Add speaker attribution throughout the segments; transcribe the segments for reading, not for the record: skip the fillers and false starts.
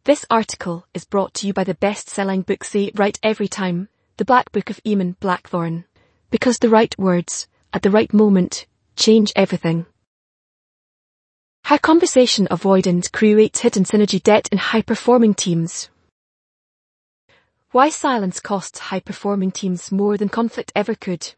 Speaker 1: This article is brought to you by the best-selling book Say Right Every Time, The Black Book of Eamon Blackthorne. Because the right words, at the right moment, change everything. How conversation avoidance creates hidden synergy debt in high-performing teams. Why silence costs high-performing teams more than conflict ever could.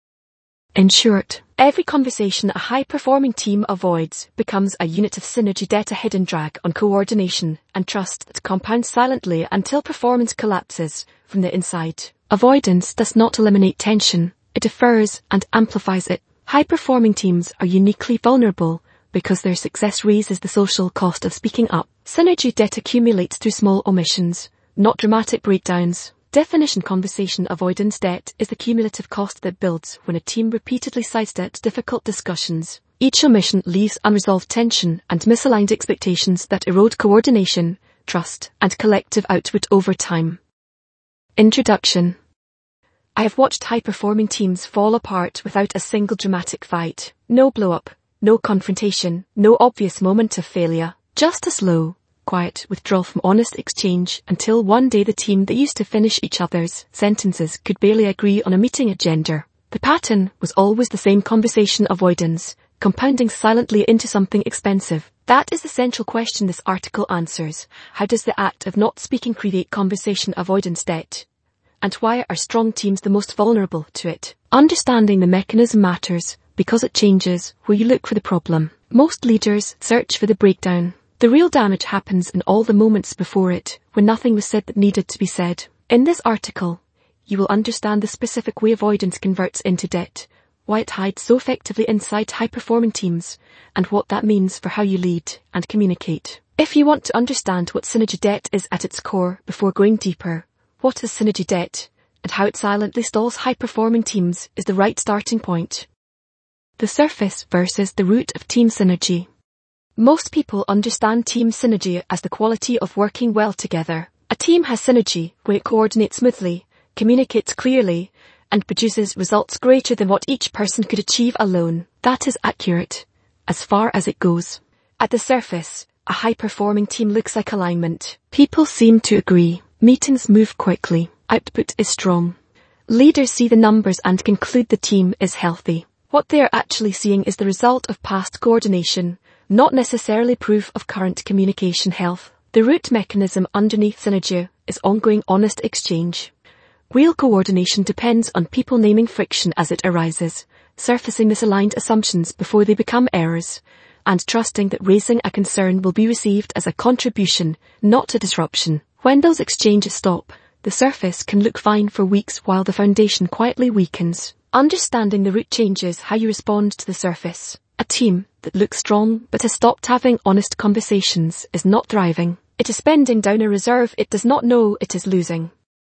Speaker 1: In short, every conversation a high-performing team avoids becomes a unit of synergy debt, a hidden drag on coordination and trust that compounds silently until performance collapses from the inside. Avoidance does not eliminate tension, it defers and amplifies it. High-performing teams are uniquely vulnerable because their success raises the social cost of speaking up. Synergy debt accumulates through small omissions, not dramatic breakdowns. Definition: conversation avoidance debt is the cumulative cost that builds when a team repeatedly sidesteps difficult discussions. Each omission leaves unresolved tension and misaligned expectations that erode coordination, trust, and collective output over time. Introduction. I have watched high-performing teams fall apart without a single dramatic fight. No blow-up, no confrontation, no obvious moment of failure. Just a slow, quiet withdrawal from honest exchange until one day the team that used to finish each other's sentences could barely agree on a meeting agenda. The pattern was always the same: conversation avoidance, compounding silently into something expensive. That is the central question this article answers. How does the act of not speaking create conversation avoidance debt? And why are strong teams the most vulnerable to it? Understanding the mechanism matters because it changes where you look for the problem. Most leaders search for the breakdown. The real damage happens in all the moments before it, when nothing was said that needed to be said. In this article, you will understand the specific way avoidance converts into debt, why it hides so effectively inside high-performing teams, and what that means for how you lead and communicate. If you want to understand what synergy debt is at its core before going deeper, what is synergy debt, and how it silently stalls high-performing teams, is the right starting point. The surface versus the root of team synergy. Most people understand team synergy as the quality of working well together. A team has synergy when it coordinates smoothly, communicates clearly, and produces results greater than what each person could achieve alone. That is accurate, as far as it goes. At the surface, a high-performing team looks like alignment. People seem to agree. Meetings move quickly. Output is strong. Leaders see the numbers and conclude the team is healthy. What they are actually seeing is the result of past coordination, not necessarily proof of current communication health. The root mechanism underneath synergy is ongoing honest exchange. Real coordination depends on people naming friction as it arises, surfacing misaligned assumptions before they become errors, and trusting that raising a concern will be received as a contribution, not a disruption. When those exchanges stop, the surface can look fine for weeks while the foundation quietly weakens. Understanding the root changes how you respond to the surface. A team that looks strong but has stopped having honest conversations is not thriving. It is spending down a reserve it does not know it is losing.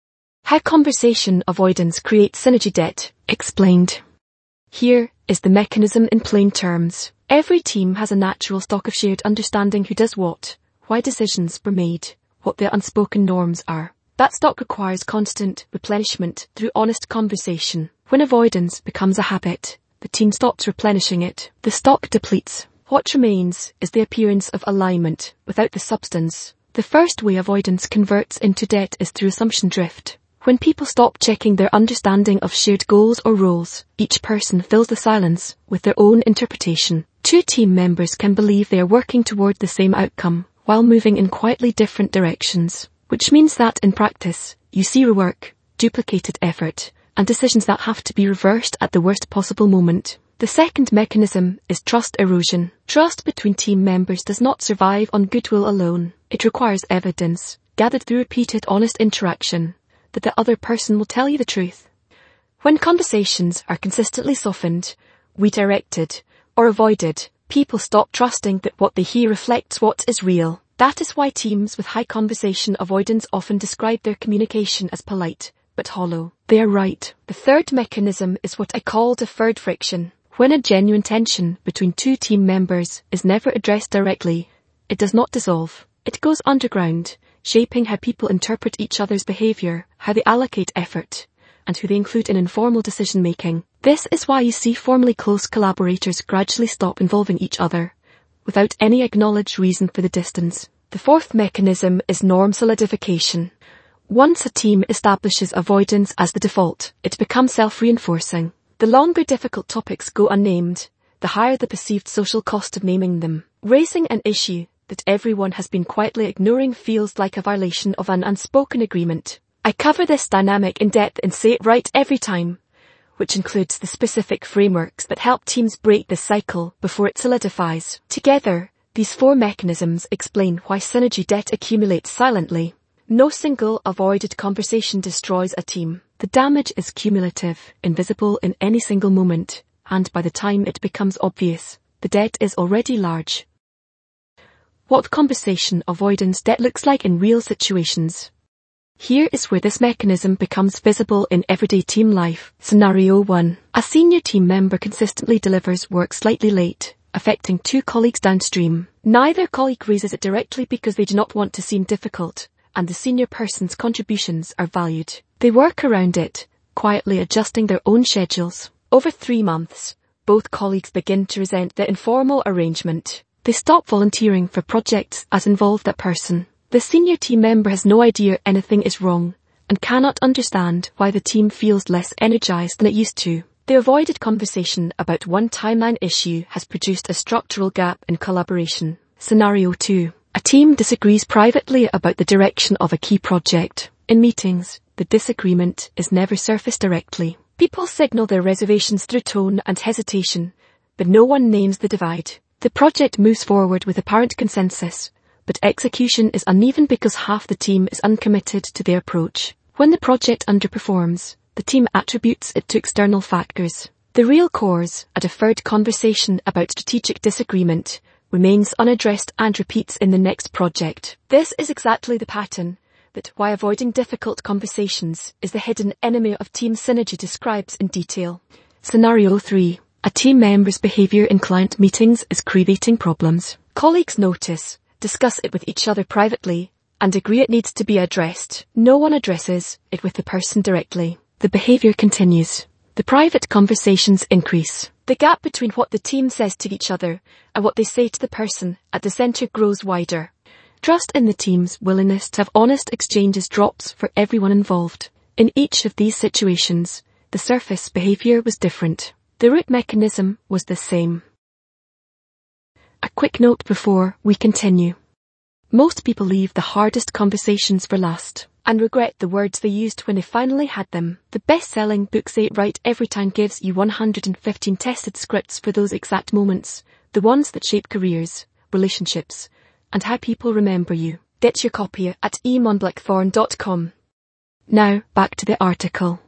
Speaker 1: How conversation avoidance creates synergy debt, explained. Here is the mechanism in plain terms. Every team has a natural stock of shared understanding: who does what, why decisions were made, what their unspoken norms are. That stock requires constant replenishment through honest conversation. When avoidance becomes a habit, the team stops replenishing it. The stock depletes. What remains is the appearance of alignment without the substance. The first way avoidance converts into debt is through assumption drift. When people stop checking their understanding of shared goals or roles, each person fills the silence with their own interpretation. Two team members can believe they are working toward the same outcome while moving in quietly different directions, which means that in practice, you see rework, duplicated effort, and decisions that have to be reversed at the worst possible moment. The second mechanism is trust erosion. Trust between team members does not survive on goodwill alone. It requires evidence, gathered through repeated honest interaction, that the other person will tell you the truth. When conversations are consistently softened, redirected, or avoided, people stop trusting that what they hear reflects what is real. That is why teams with high conversation avoidance often describe their communication as polite, but hollow. They are right. The third mechanism is what I call deferred friction. When a genuine tension between two team members is never addressed directly, it does not dissolve. It goes underground, shaping how people interpret each other's behavior, how they allocate effort, and who they include in informal decision-making. This is why you see formerly close collaborators gradually stop involving each other, without any acknowledged reason for the distance. The fourth mechanism is norm solidification. Once a team establishes avoidance as the default, it becomes self-reinforcing. The longer difficult topics go unnamed, the higher the perceived social cost of naming them. Raising an issue that everyone has been quietly ignoring feels like a violation of an unspoken agreement. I cover this dynamic in depth in Say It Right Every Time, which includes the specific frameworks that help teams break this cycle before it solidifies. Together, these four mechanisms explain why synergy debt accumulates silently. No single avoided conversation destroys a team. The damage is cumulative, invisible in any single moment, and by the time it becomes obvious, the debt is already large. What conversation avoidance debt looks like in real situations. Here is where this mechanism becomes visible in everyday team life. Scenario 1. A senior team member consistently delivers work slightly late, affecting two colleagues downstream. Neither colleague raises it directly because they do not want to seem difficult, and the senior person's contributions are valued. They work around it, quietly adjusting their own schedules. Over 3 months, both colleagues begin to resent the informal arrangement. They stop volunteering for projects as involve that person. The senior team member has no idea anything is wrong, and cannot understand why the team feels less energized than it used to. The avoided conversation about one timeline issue has produced a structural gap in collaboration. Scenario 2. A team disagrees privately about the direction of a key project. In meetings, the disagreement is never surfaced directly. People signal their reservations through tone and hesitation, but no one names the divide. The project moves forward with apparent consensus, but execution is uneven because half the team is uncommitted to their approach. When the project underperforms, the team attributes it to external factors. The real cause, a deferred conversation about strategic disagreement, remains unaddressed and repeats in the next project. This is exactly the pattern that why avoiding difficult conversations is the hidden enemy of team synergy describes in detail. Scenario 3. A team member's behavior in client meetings is creating problems. Colleagues notice, discuss it with each other privately, and agree it needs to be addressed. No one addresses it with the person directly. The behavior continues. The private conversations increase. The gap between what the team says to each other and what they say to the person at the center grows wider. Trust in the team's willingness to have honest exchanges drops for everyone involved. In each of these situations, the surface behavior was different. The root mechanism was the same. A quick note before we continue. Most people leave the hardest conversations for last and regret the words they used when they finally had them. The best-selling book Say It Right Every Time gives you 115 tested scripts for those exact moments, the ones that shape careers, relationships, and how people remember you. Get your copy at eamonblackthorn.com. Now, back to the article.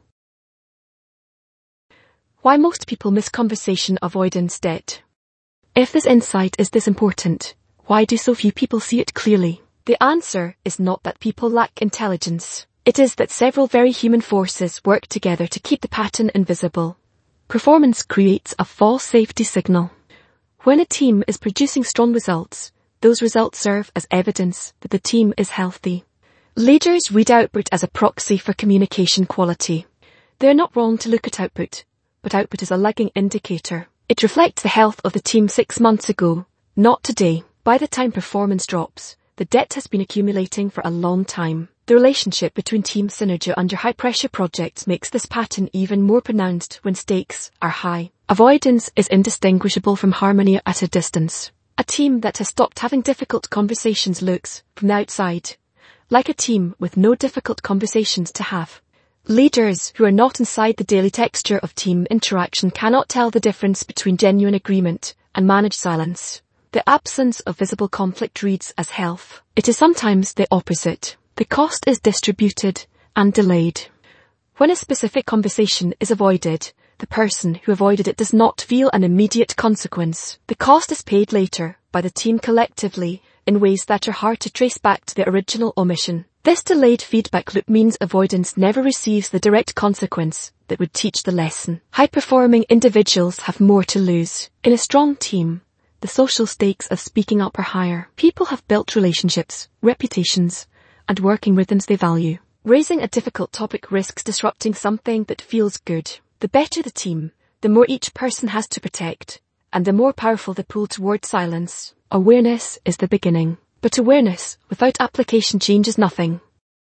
Speaker 1: Why most people miss conversation avoidance debt. If this insight is this important, why do so few people see it clearly? The answer is not that people lack intelligence. It is that several very human forces work together to keep the pattern invisible. Performance creates a false safety signal. When a team is producing strong results, those results serve as evidence that the team is healthy. Leaders read output as a proxy for communication quality. They are not wrong to look at output, but output is a lagging indicator. It reflects the health of the team 6 months ago, not today. By the time performance drops, the debt has been accumulating for a long time. The relationship between team synergy under high-pressure projects makes this pattern even more pronounced when stakes are high. Avoidance is indistinguishable from harmony at a distance. A team that has stopped having difficult conversations looks, from the outside, like a team with no difficult conversations to have. Leaders who are not inside the daily texture of team interaction cannot tell the difference between genuine agreement and managed silence. The absence of visible conflict reads as health. It is sometimes the opposite. The cost is distributed and delayed. When a specific conversation is avoided, the person who avoided it does not feel an immediate consequence. The cost is paid later by the team collectively in ways that are hard to trace back to the original omission. This delayed feedback loop means avoidance never receives the direct consequence that would teach the lesson. High-performing individuals have more to lose. In a strong team, the social stakes of speaking up are higher. People have built relationships, reputations, and working rhythms they value. Raising a difficult topic risks disrupting something that feels good. The better the team, the more each person has to protect, and the more powerful the pull toward silence. Awareness is the beginning. but awareness without application changes nothing.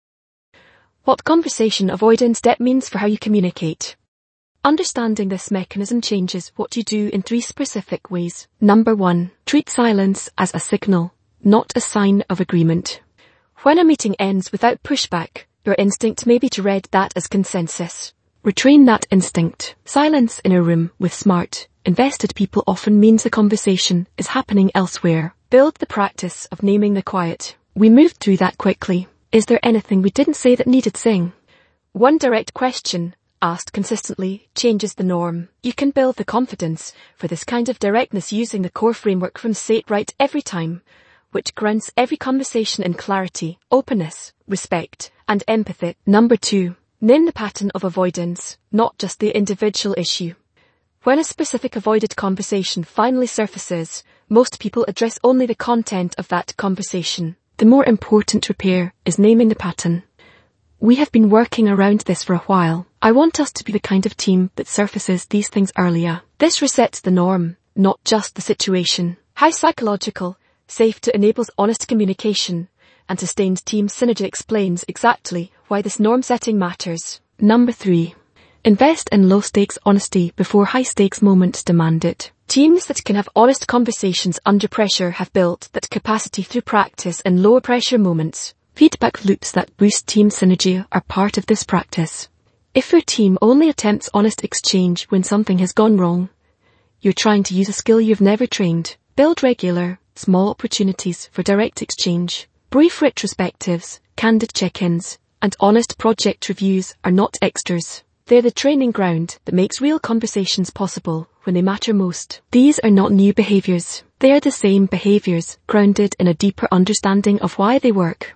Speaker 1: What conversation avoidance debt means for how you communicate. Understanding this mechanism changes what you do in 3 specific ways. Number 1. Treat silence as a signal, not a sign of agreement. When a meeting ends without pushback, your instinct may be to read that as consensus. Retrain that instinct. Silence in a room with smart, invested people often means the conversation is happening elsewhere. Build the practice of naming the quiet. We moved through that quickly. Is there anything we didn't say that needed saying? One direct question, asked consistently, changes the norm. You can build the confidence for this kind of directness using the core framework from Say It Right Every Time, which grounds every conversation in clarity, openness, respect, and empathy. Number 2. Name the pattern of avoidance, not just the individual issue. When a specific avoided conversation finally surfaces, most people address only the content of that conversation. The more important repair is naming the pattern. We have been working around this for a while. I want us to be the kind of team that surfaces these things earlier. This resets the norm, not just the situation. High psychological safety enables honest communication, and sustained team synergy explains exactly why this norm setting matters. Number 3. Invest in low-stakes honesty before high-stakes moments demand it. Teams that can have honest conversations under pressure have built that capacity through practice in lower-pressure moments. Feedback loops that boost team synergy are part of this practice. If your team only attempts honest exchange when something has gone wrong, you're trying to use a skill you've never trained. Build regular, small opportunities for direct exchange. Brief retrospectives, candid check-ins, and honest project reviews are not extras. They're the training ground that makes real conversations possible when they matter most. These are not new behaviors. They are the same behaviors grounded in a deeper understanding of why they work.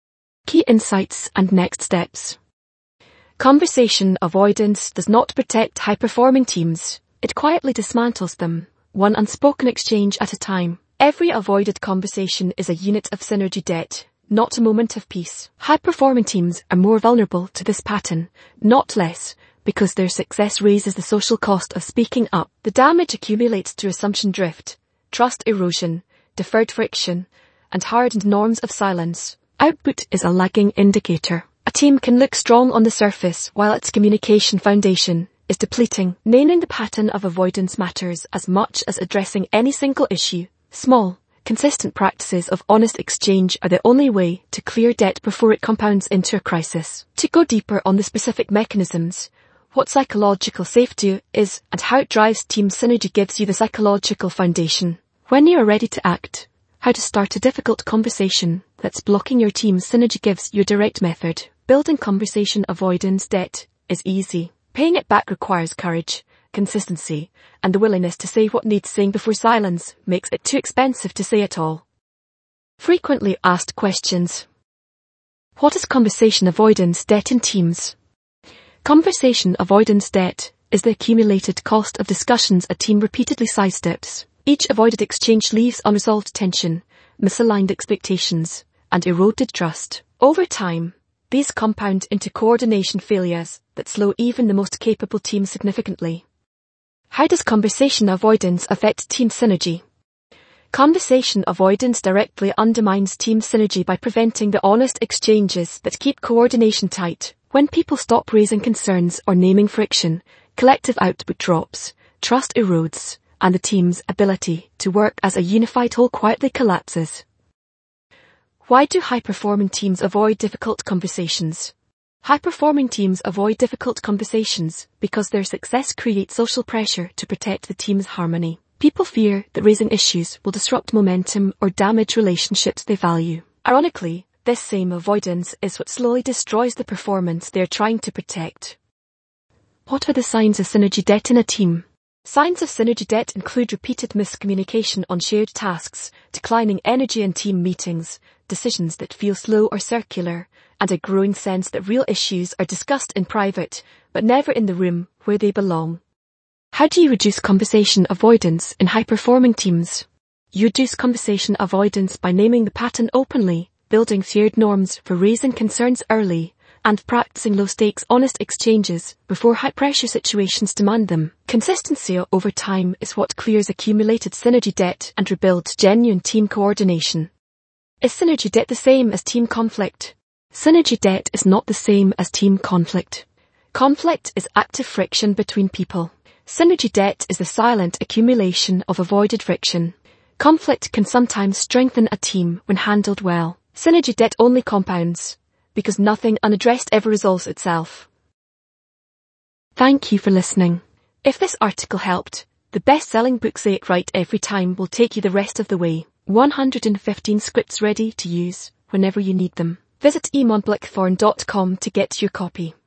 Speaker 1: Key insights and next steps. Conversation avoidance does not protect high-performing teams. It quietly dismantles them, one unspoken exchange at a time. Every avoided conversation is a unit of synergy debt, not a moment of peace. High-performing teams are more vulnerable to this pattern, not less, because their success raises the social cost of speaking up. The damage accumulates through assumption drift, trust erosion, deferred friction, and hardened norms of silence. Output is a lagging indicator. A team can look strong on the surface while its communication foundation is depleting. Naming the pattern of avoidance matters as much as addressing any single issue. Small, consistent practices of honest exchange are the only way to clear debt before it compounds into a crisis. To go deeper on the specific mechanisms, what psychological safety is and how it drives team synergy gives you the psychological foundation. When you are ready to act, how to start a difficult conversation that's blocking your team's synergy gives you a direct method. Building conversation avoidance debt is easy. Paying it back requires courage, consistency, and the willingness to say what needs saying before silence makes it too expensive to say at all. Frequently asked questions. What is conversation avoidance debt in teams? Conversation avoidance debt is the accumulated cost of discussions a team repeatedly sidesteps. Each avoided exchange leaves unresolved tension, misaligned expectations, and eroded trust. Over time, these compound into coordination failures that slow even the most capable teams significantly. How does conversation avoidance affect team synergy? Conversation avoidance directly undermines team synergy by preventing the honest exchanges that keep coordination tight. When people stop raising concerns or naming friction, collective output drops, trust erodes, and the team's ability to work as a unified whole quietly collapses. Why do high-performing teams avoid difficult conversations? High-performing teams avoid difficult conversations because their success creates social pressure to protect the team's harmony. People fear that raising issues will disrupt momentum or damage relationships they value. Ironically, this same avoidance is what slowly destroys the performance they are trying to protect. What are the signs of synergy debt in a team? Signs of synergy debt include repeated miscommunication on shared tasks, declining energy in team meetings, decisions that feel slow or circular, and a growing sense that real issues are discussed in private, but never in the room where they belong. How do you reduce conversation avoidance in high-performing teams? You reduce conversation avoidance by naming the pattern openly, building shared norms for raising concerns early, and practicing low-stakes honest exchanges before high-pressure situations demand them. Consistency over time is what clears accumulated synergy debt and rebuilds genuine team coordination. Is synergy debt the same as team conflict? Synergy debt is not the same as team conflict. Conflict is active friction between people. Synergy debt is the silent accumulation of avoided friction. Conflict can sometimes strengthen a team when handled well. Synergy debt only compounds, because nothing unaddressed ever resolves itself. Thank you for listening. If this article helped, the best-selling book Say It Right Every Time will take you the rest of the way. 115 scripts ready to use whenever you need them. Visit eamonblackthorn.com to get your copy.